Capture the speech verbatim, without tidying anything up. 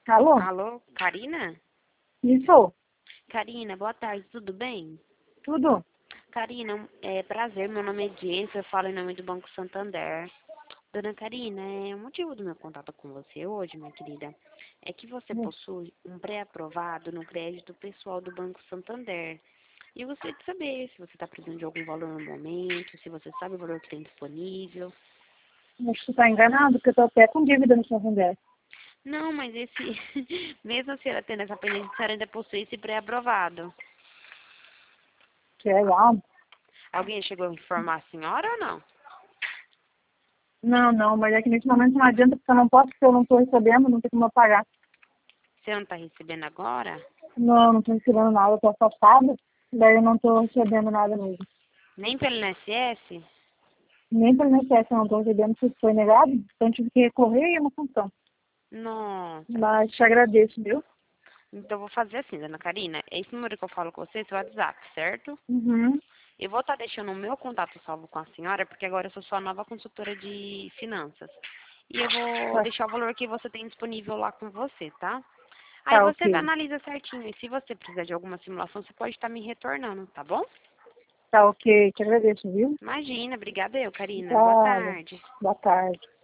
Alô? Alô, Karina? Isso? Karina, boa tarde, tudo bem? Tudo? Karina, é prazer, meu nome é Jennifer, eu falo em nome do Banco Santander. Dona Karina, é, o motivo do meu contato com você hoje, minha querida, é que você possui um pré-aprovado no crédito pessoal do Banco Santander. E eu gostaria de saber se você está precisando de algum valor no momento, se você sabe o valor que tem disponível. Acho que tá enganado, porque eu tô até com dívida no Santander. Não, mas esse, mesmo a senhora tendo essa pendência, a senhora ainda possui esse pré-aprovado. Que é lá. Alguém chegou a informar a senhora ou não? Não, não, mas é que nesse momento não adianta, porque eu não posso, porque eu não tô recebendo, não tem como eu pagar. Você não está recebendo agora? Não, não tô recebendo nada, eu tô afastada, daí eu não tô recebendo nada mesmo. Nem pelo I N S S? Nem pelo I N S S eu não tô recebendo, porque foi negado, então tive que recorrer e é uma função. Nossa. Mas te agradeço, viu? Então, vou fazer assim, dona Karina. Esse número que eu falo com você, é seu WhatsApp, certo? Uhum. Eu vou estar deixando o meu contato salvo com a senhora, porque agora eu sou sua nova consultora de finanças. E eu vou Tá, deixar o valor que você tem disponível lá com você, tá? Aí tá você ok. analisa certinho. E se você precisar de alguma simulação, você pode estar me retornando, tá bom? Tá ok, te agradeço, viu? Imagina, obrigada eu, Karina. Boa Obrigada. tarde. Boa tarde.